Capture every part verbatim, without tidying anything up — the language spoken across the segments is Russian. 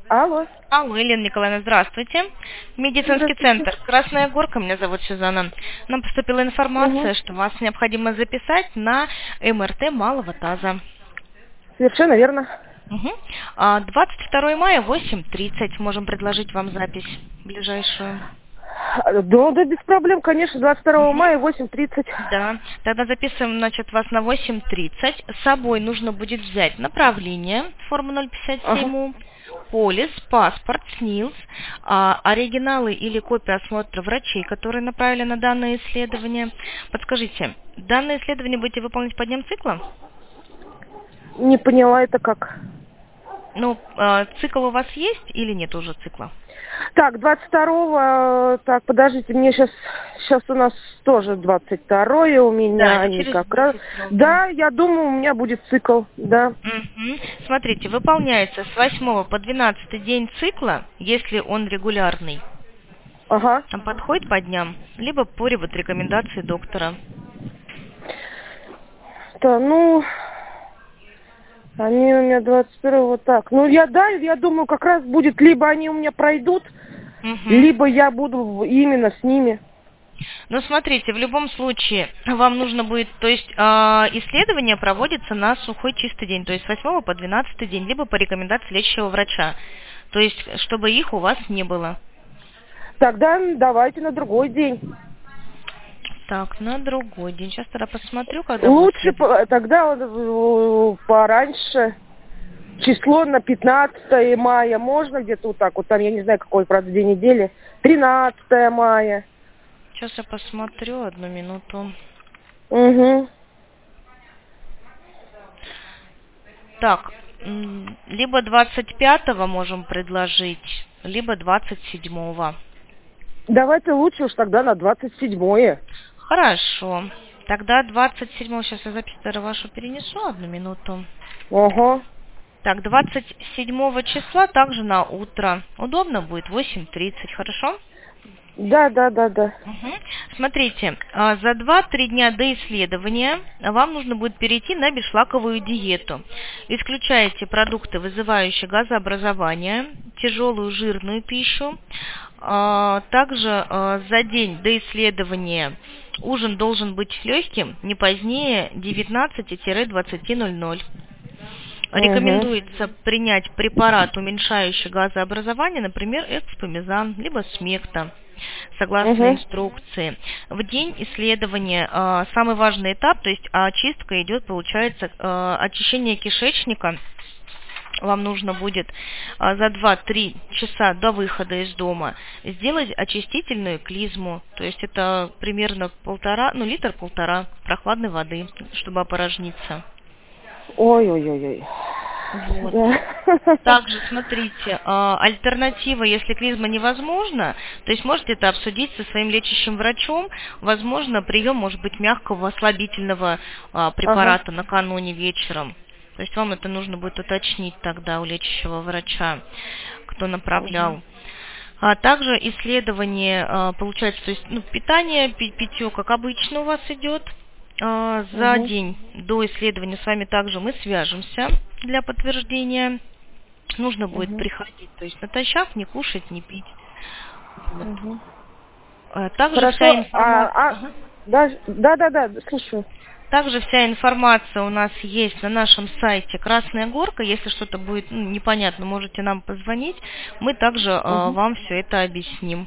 Алло. Алло, Елена Николаевна, здравствуйте. Медицинский Здравствуйте. центр «Красная горка», меня зовут Сюзанна. Нам поступила информация, Угу. что вас необходимо записать на эм эр тэ малого таза. Совершенно верно. Угу. А, двадцать второго мая, восемь тридцать. Можем предложить вам запись ближайшую. Да, да, без проблем, конечно, двадцать второго Угу. мая, восемь тридцать. Да, тогда записываем, значит, вас на восемь тридцать. С собой нужно будет взять направление, форму ноль пятьдесят семь у, полис, паспорт, СНИЛС, а, оригиналы или копии осмотра врачей, которые направили на данное исследование. Подскажите, данное исследование будете выполнять по дням цикла? Не поняла, это как? Ну, а, цикл у вас есть или нет уже цикла? Так, двадцать второго, так, подождите, мне сейчас, сейчас у нас тоже двадцать второе у меня, Да, это они через как раз. месяц ровно. Да, я думаю, у меня будет цикл, да. Мгм. Смотрите, выполняется с восьмого по двенадцатый день цикла, если он регулярный. Ага. Там подходит по дням, либо по вот рекомендации доктора. Да, ну, они у меня двадцать первого, так. Ну, я, да, я думаю, как раз будет, либо они у меня пройдут, Мгм. либо я буду именно с ними. Ну, смотрите, в любом случае вам нужно будет, то есть а, исследование проводится на сухой чистый день, то есть с восьмого по двенадцатый день, либо по рекомендации лечащего врача, то есть чтобы их у вас не было. Тогда давайте на другой день. Так, на другой день. Сейчас тогда посмотрю, когда будет Лучше следующий. по- тогда э, пораньше. Число на пятнадцатое мая. Можно где-то вот так вот, там, я не знаю, какой, правда, день недели. тринадцатое мая. Сейчас я посмотрю, одну минуту. Угу. Так, м, либо двадцать пятого можем предложить, либо двадцать седьмого. Давайте лучше уж тогда на двадцать седьмое. Хорошо. Тогда двадцать седьмого, сейчас я запись тогда вашу перенесу, одну минуту. Ага. Так, двадцать седьмого числа также на утро. Удобно будет, восемь тридцать, хорошо? Да, да, да, да. Угу. Смотрите, а, за два-три дня до исследования вам нужно будет перейти на бесшлаковую диету. Исключаете продукты, вызывающие газообразование, тяжелую жирную пищу. А, Также а, за день до исследования ужин должен быть легким, не позднее девятнадцати-двадцати ноль-ноль. Угу. Рекомендуется принять препарат, уменьшающий газообразование, например, экспомезан, либо смекта, согласно Угу. инструкции. В день исследования э, самый важный этап, то есть очистка идет, получается, э, очищение кишечника. Вам нужно будет э, за два-три часа до выхода из дома сделать очистительную клизму, то есть это примерно полтора, ну литр-полтора прохладной воды, чтобы опорожниться. Ой-ой-ой-ой. Вот. Да. Также, смотрите, а, альтернатива, если клизма невозможна, то есть можете это обсудить со своим лечащим врачом, возможно, прием может быть мягкого слабительного а, препарата Ага. накануне вечером. То есть вам это нужно будет уточнить тогда у лечащего врача, кто направлял. А также исследование, а, получается, то есть ну, питание, пи- питье, как обычно у вас идет. А, За Угу. день до исследования с вами также мы свяжемся для подтверждения. Нужно будет Угу. приходить, то есть натощак, не кушать, не пить. Вот. Угу. А, Также вся Хорошо. А, информация, а, ага. да, да, да, да, слушаю. Также вся информация у нас есть на нашем сайте «Красная горка». Если что-то будет ну, непонятно, можете нам позвонить. Мы также а, Угу. вам все это объясним.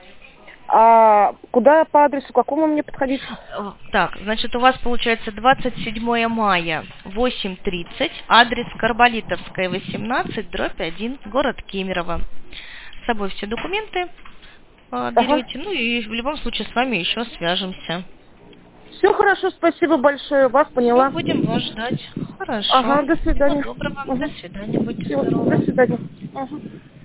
А куда по адресу, какому мне подходить? Э, Так, значит, у вас получается двадцать седьмого мая, восемь тридцать, адрес Карболитовская, восемнадцать, дробь один, город Кемерово. С собой все документы э, Ага. берете, ну и в любом случае с вами еще свяжемся. Все хорошо, спасибо большое, вас Все, поняла. будем вас ждать. Хорошо. Ага, до Всего свидания. доброго. До Угу. свидания. Будьте Всё, здоровы. до свидания. Ага.